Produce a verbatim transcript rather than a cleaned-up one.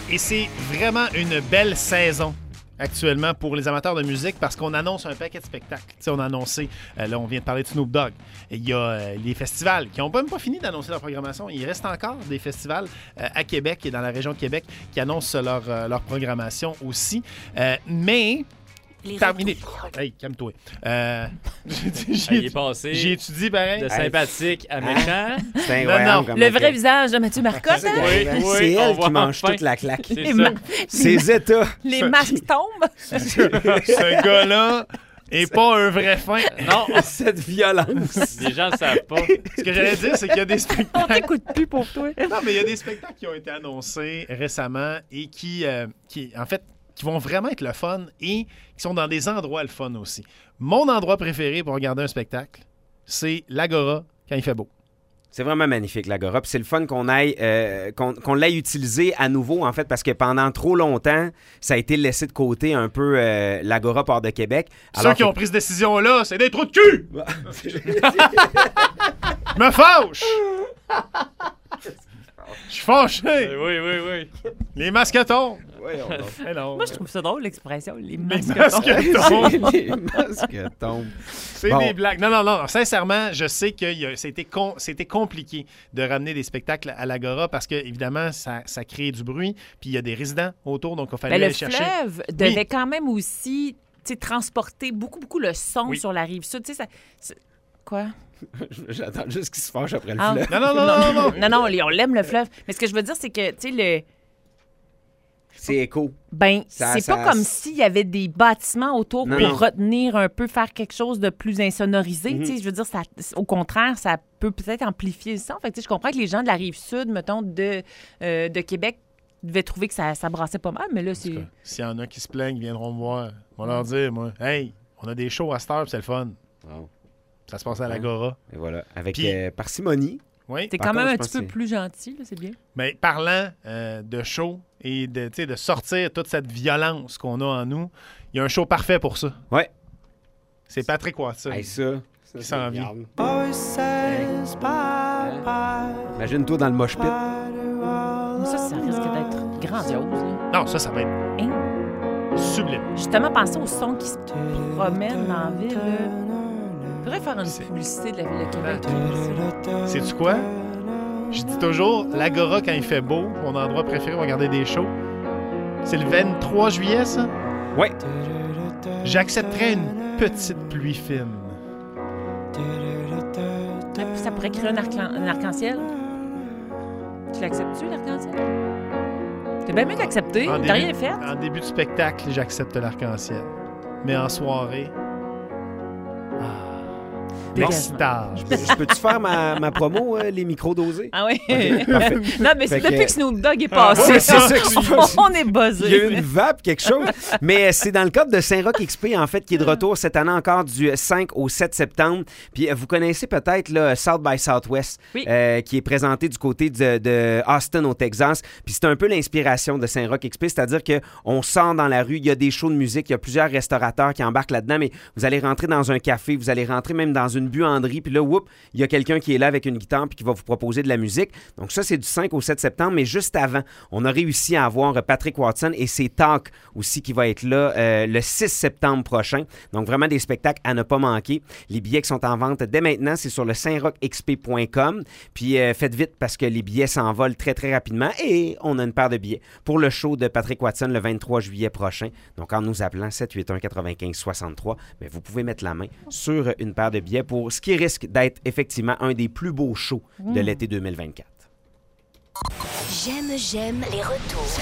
Et c'est vraiment une belle saison actuellement pour les amateurs de musique parce qu'on annonce un paquet de spectacles. T'sais, on a annoncé, euh, là on vient de parler de Snoop Dogg, il y a euh, les festivals qui n'ont même pas fini d'annoncer leur programmation. Il reste encore des festivals euh, à Québec et dans la région de Québec qui annoncent leur, euh, leur programmation aussi. Euh, mais... Les terminé. Hey, calme-toi. Euh, j'ai, Il est passé j'ai étudié pareil. de sympathique à méchant. C'est Non, incroyable. non. comment Le que- vrai visage de Mathieu Marcotte, hein? Oui, C'est oui, on elle va qui mange enfin. toute la claque. C'est Les, ça. ma- Ses états. les masques tombent. Ce gars-là est pas un vrai fin. Non, Cette violence. les gens ne savent pas. Ce que j'allais dire, c'est qu'il y a des On spectacles. t'écoute plus pour toi. Non, mais il y a des spectacles qui ont été annoncés récemment et qui, euh, qui, en fait, qui vont vraiment être le fun et qui sont dans des endroits le fun aussi. Mon endroit préféré pour regarder un spectacle, c'est l'Agora quand il fait beau. C'est vraiment magnifique, l'Agora. Puis c'est le fun qu'on aille, euh, qu'on, qu'on l'ait utilisé à nouveau, en fait, parce que pendant trop longtemps, ça a été laissé de côté un peu euh, l'Agora Port de Québec. Ceux qui ont pris cette décision-là, c'est des trous de cul! Je me fâche! Je suis fâché! Euh, Oui, oui, oui. Les masques tombent! Voyons donc. Eh non. Moi, je trouve ça drôle, l'expression. Les Les masques masques tombent. tombent! Les masques tombent. C'est Bon. des blagues. Non, non, non. Sincèrement, je sais que y a- c'était, com- c'était compliqué de ramener des spectacles à l'Agora parce que, évidemment, ça, ça crée du bruit. Puis il y a des résidents autour, donc il fallait Ben, aller le chercher. fleuve devait quand même aussi tu sais, transporter beaucoup, beaucoup le son Oui. sur la rive sud. Tu sais, ça... c'est- Quoi? J'attends juste qu'il se fâche après le Ah. fleuve. Non, non, non, non, non. Non, non, on l'aime, le fleuve. Mais ce que je veux dire, c'est que, tu sais, le... C'est écho. Ben, Ça- c'est ça- pas comme s'il y avait des bâtiments autour Non, pour non. retenir un peu, faire quelque chose de plus insonorisé. Mhm. Tu sais, je veux dire, ça, au contraire, ça peut peut-être amplifier le son. Fait que, tu sais, je comprends que les gens de la rive sud, mettons, de, euh, de Québec, devaient trouver que ça, ça brassait pas mal, mais là, c'est... S'il y en a qui se plaignent, ils viendront me voir. On va leur dire, moi, hey, on a des shows à cette heure, puis c'est le fun. Wow. Ça se passe à l'Agora. Et voilà. Avec Puis- euh, parcimonie. Oui. C'est Par quand même contre, un je petit pense peu que c'est- plus gentil, là, c'est bien. Mais parlant euh, de show et de, tu sais, de sortir toute cette violence qu'on a en nous, il y a un show parfait pour ça. Ouais. C'est Patrick Watson. Hey, ça. ça Qui c'est s'en vient. regarde. Imagine-toi dans le mosh pit. Mais ça, ça risque d'être grandiose, là. Non, ça, ça va être Hein? sublime. Justement, pensez aux sons qui se promènent dans la ville, là. On pourrait faire une C'est- publicité de la ville de Québec. Sais-tu quoi? Je dis toujours, l'Agora, quand il fait beau, mon endroit préféré pour regarder des shows, c'est le vingt-trois juillet, ça? Ouais. J'accepterais une petite pluie fine. Ah, puis ça pourrait créer un, arc- un arc-en-ciel. Tu l'acceptes-tu, l'arc-en-ciel? C'est bien mieux d'accepter. En T'as début- rien fait. En début de spectacle, j'accepte l'arc-en-ciel. Mais en soirée... Ah, Dégagement. l'extase. Je peux-tu faire ma, ma promo, euh, les micros dosés? Ah oui? Ok, parfait. Non, mais c'est Fait que- depuis que Snoop Dogg est passé. ouais, c'est ça que je- On est Il y a eu buzzé. une vape, quelque chose. Mais c'est dans le cadre de Saint-Roch X P, en fait, qui est de retour cette année encore du cinq au sept septembre. Puis euh, vous connaissez peut-être là, South by Southwest, Oui. euh, qui est présenté du côté de, de Austin, au Texas. Puis c'est un peu l'inspiration de Saint-Roch X P, c'est-à-dire qu'on sort dans la rue, il y a des shows de musique, il y a plusieurs restaurateurs qui embarquent là-dedans, mais vous allez rentrer dans un café, vous allez rentrer même dans une buanderie, puis là, whoop, il y a quelqu'un qui est là avec une guitare puis qui va vous proposer de la musique. Donc ça, c'est du cinq au sept septembre, mais juste avant, on a réussi à avoir Patrick Watson et ses talks aussi qui va être là euh, le six septembre prochain. Donc vraiment des spectacles à ne pas manquer. Les billets qui sont en vente dès maintenant, c'est sur le saint roch x p point com. Puis euh, faites vite parce que les billets s'envolent très très rapidement et on a une paire de billets pour le show de Patrick Watson le vingt-trois juillet prochain. Donc en nous appelant sept huit un quatre-vingt-quinze soixante-trois, mais vous pouvez mettre la main sur une paire de billets pour ce qui risque d'être effectivement un des plus beaux shows de l'été deux mille vingt-quatre. J'aime, j'aime les retours.